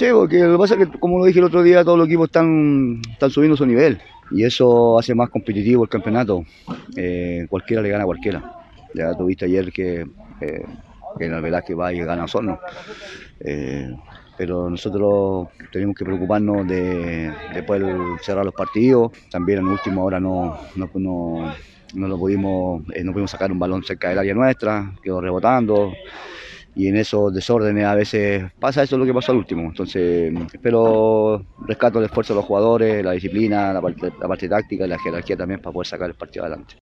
Sí, porque lo que pasa es que, como lo dije el otro día, todos los equipos están subiendo su nivel y eso hace más competitivo el campeonato. Cualquiera le gana a cualquiera. Ya tuviste ayer que en el Velázquez va y gana a Osorno. Eh, pero nosotros tenemos que preocuparnos de poder cerrar los partidos. También en la última hora no pudimos sacar un balón cerca del área nuestra, quedó rebotando y en esos desórdenes a veces pasa eso, lo que pasó al último. Entonces, pero rescato el esfuerzo de los jugadores, la disciplina, la parte táctica y la jerarquía también para poder sacar el partido adelante.